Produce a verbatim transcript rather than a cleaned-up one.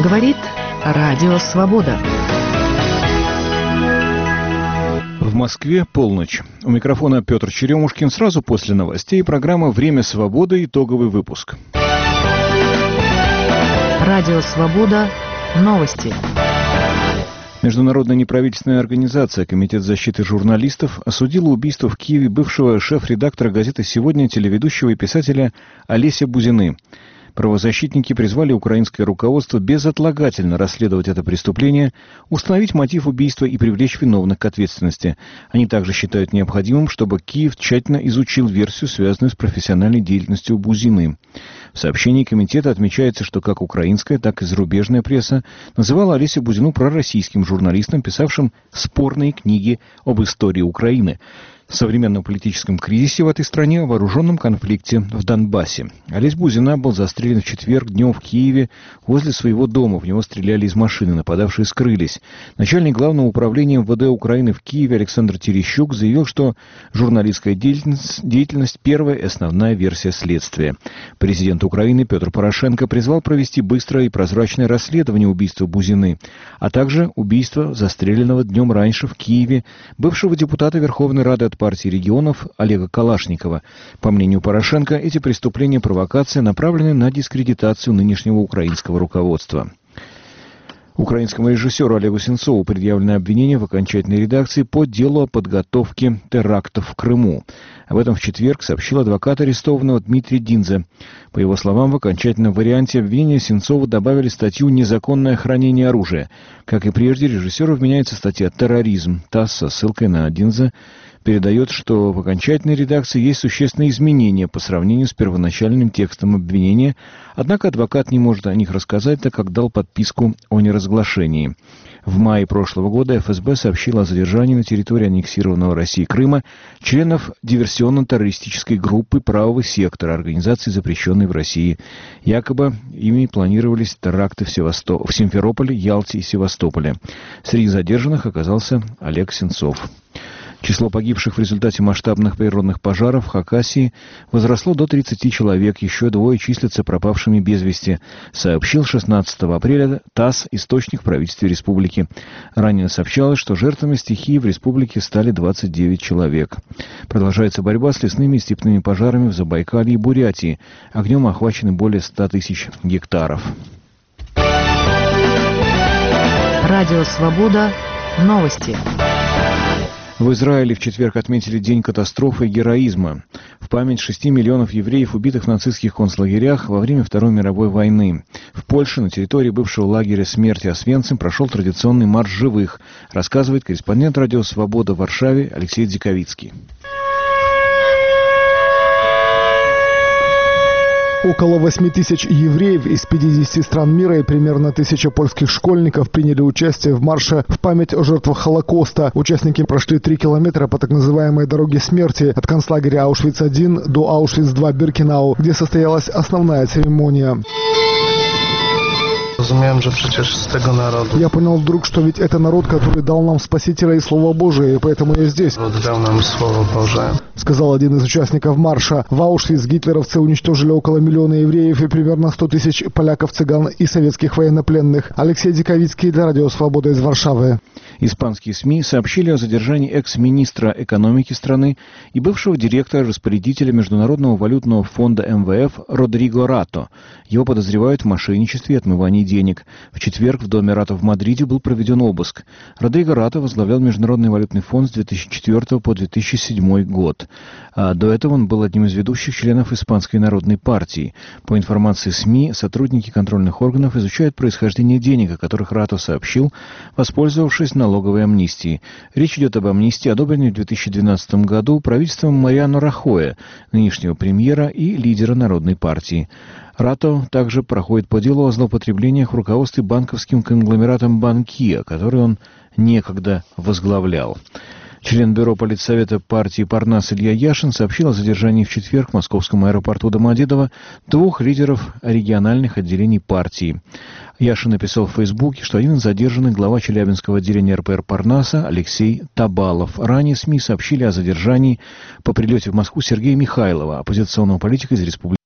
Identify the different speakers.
Speaker 1: Говорит Радио Свобода.
Speaker 2: В Москве полночь. У микрофона Петр Черемушкин. Сразу после новостей программа «Время свободы». Итоговый выпуск.
Speaker 1: Радио Свобода. Новости.
Speaker 2: Международная неправительственная организация «Комитет защиты журналистов» осудила убийство в Киеве бывшего шеф-редактора газеты «Сегодня», телеведущего и писателя Олеся Бузины. Правозащитники призвали украинское руководство безотлагательно расследовать это преступление, установить мотив убийства и привлечь виновных к ответственности. Они также считают необходимым, чтобы Киев тщательно изучил версию, связанную с профессиональной деятельностью Бузины. В сообщении комитета отмечается, что как украинская, так и зарубежная пресса называла Олесю Бузину пророссийским журналистом, писавшим спорные книги об истории Украины, в современном политическом кризисе в этой стране, в вооруженном конфликте в Донбассе. Олесь Бузина был застрелен в четверг днем в Киеве возле своего дома. В него стреляли из машины, нападавшие скрылись. Начальник Главного управления эм вэ дэ Украины в Киеве Александр Терещук заявил, что журналистская деятельность, деятельность – первая и основная версия следствия. Президент Украины Петр Порошенко призвал провести быстрое и прозрачное расследование убийства Бузины, а также убийства застреленного днем раньше в Киеве бывшего депутата Верховной Рады от партии регионов Олега Калашникова. По мнению Порошенко, эти преступления провокации направлены на дискредитацию нынешнего украинского руководства. Украинскому режиссеру Олегу Сенцову предъявлено обвинение в окончательной редакции по делу о подготовке терактов в Крыму. Об этом в четверг сообщил адвокат арестованного Дмитрий Динзе. По его словам, в окончательном варианте обвинения Сенцову добавили статью «Незаконное хранение оружия». Как и прежде, режиссеру вменяется статья «Терроризм». ТАСС со ссылкой на Динзе передает, что в окончательной редакции есть существенные изменения по сравнению с первоначальным текстом обвинения, однако адвокат не может о них рассказать, так как дал подписку о неразглашении. В мае прошлого года эф эс бэ сообщила о задержании на территории аннексированного Россией Крыма членов диверсионно-террористической группы «Правого сектора», организации, запрещенной в России. Якобы ими планировались теракты в, Севасто... в Симферополе, Ялте и Севастополе. Среди задержанных оказался Олег Сенцов. Число погибших в результате масштабных природных пожаров в Хакасии возросло до тридцати человек, еще двое числятся пропавшими без вести, сообщил шестнадцатого апреля ТАСС, источник в правительстве республики. Ранее сообщалось, что жертвами стихии в республике стали двадцать девять человек. Продолжается борьба с лесными и степными пожарами в Забайкалье и Бурятии. Огнем охвачены более ста тысяч гектаров.
Speaker 1: Радио Свобода. Новости.
Speaker 2: В Израиле в четверг отметили День катастрофы и героизма в память шести миллионов евреев, убитых в нацистских концлагерях во время Второй мировой войны. В Польше на территории бывшего лагеря смерти Освенцим прошел традиционный марш живых, рассказывает корреспондент Радио Свобода в Варшаве Алексей Дзиковицкий.
Speaker 3: Около восьми тысяч евреев из пятидесяти стран мира и примерно тысяча польских школьников приняли участие в марше в память о жертвах Холокоста. Участники прошли три километра по так называемой дороге смерти от концлагеря Аушвиц один до Аушвиц два Биркенау, где состоялась основная церемония. Я понял вдруг, что ведь это народ, который дал нам Спасителя и Слово Божие, и поэтому я здесь.
Speaker 4: Дал нам Слово Божие.
Speaker 3: Сказал один из участников марша. В Аушвиц гитлеровцы уничтожили около миллиона евреев и примерно сто тысяч поляков, цыган и советских военнопленных. Алексей Диковицкий для Радио Свобода из Варшавы.
Speaker 2: Испанские СМИ сообщили о задержании экс-министра экономики страны и бывшего директора-распорядителя Международного валютного фонда эм вэ эф Родриго Рато. Его подозревают в мошенничестве и отмывании денег. В четверг в доме Рато в Мадриде был проведен обыск. Родриго Рато возглавлял Международный валютный фонд с две тысячи четвёртого по две тысячи седьмой год. А до этого он был одним из ведущих членов Испанской народной партии. По информации СМИ, сотрудники контрольных органов изучают происхождение денег, о которых Рато сообщил, воспользовавшись налоговой амнистией. Речь идет об амнистии, одобренной в две тысячи двенадцатом году правительством Мариано Рахоя, нынешнего премьера и лидера Народной партии. Рато также проходит по делу о злоупотреблениях в руководстве банковским конгломератом Банкия, который он некогда возглавлял. Член бюро политсовета партии «Парнас» Илья Яшин сообщил о задержании в четверг в московском аэропорту Домодедово двух лидеров региональных отделений партии. Яшин написал в Фейсбуке, что один из задержанных глава Челябинского отделения эр пэ эр «Парнаса» Алексей Табалов. Ранее СМИ сообщили о задержании по прилете в Москву Сергея Михайлова, оппозиционного политика из республики